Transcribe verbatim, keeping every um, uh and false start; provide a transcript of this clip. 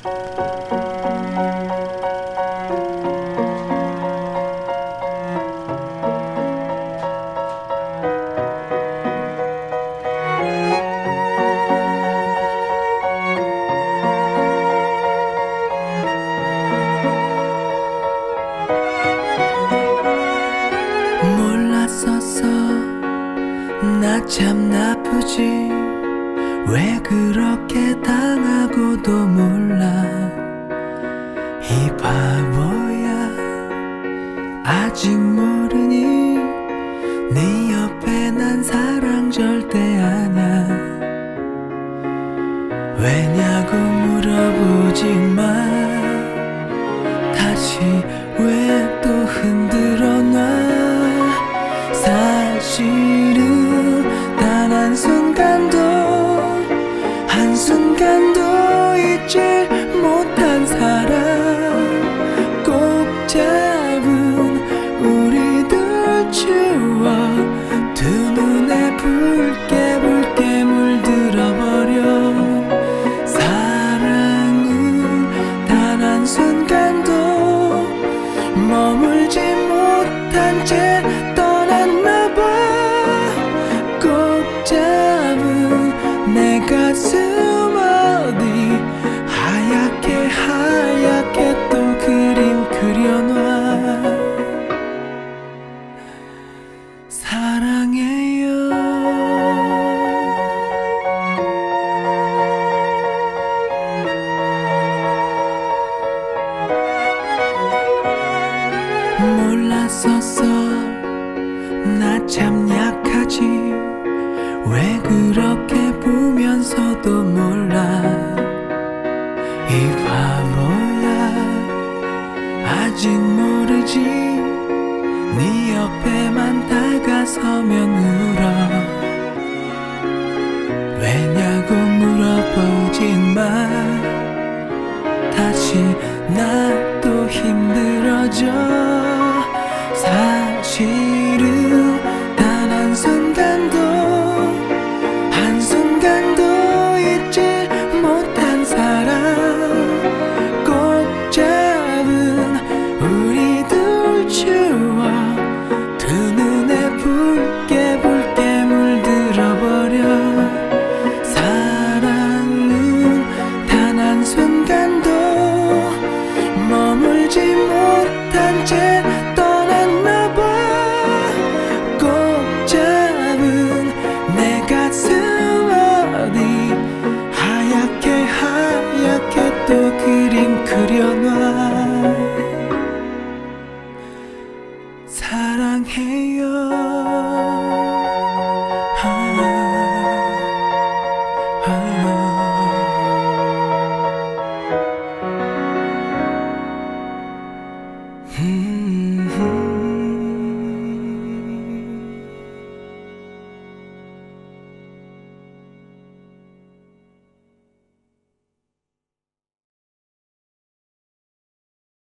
몰랐었어 나 참 나쁘지 왜 그렇게 당하고도 몰라 이 바보야 아직 모르니 네 옆에 난 사랑 절대 아냐 왜냐고 물어보지마 다시 왜 또 흔들어 놔 사실은 단 한순간도 한순간도 잊지 못한 사람 꼭 잡은 우리들 추억 두 눈에 붉게 붉게 물들어버려 사랑은 단 한순간도 머물지 못한 채 떠났나봐 꼭 잡은 내 가슴 어디 하얗게 하얗게 또 그림 그려놔 사랑해요 몰랐었어 나 참 약하지 왜 그렇게 보면서도 몰라 이 바보야 아직 모르지 네 옆에만 다가서면 울어 왜냐고 물어보지마 다시 나 또 힘들어져 사실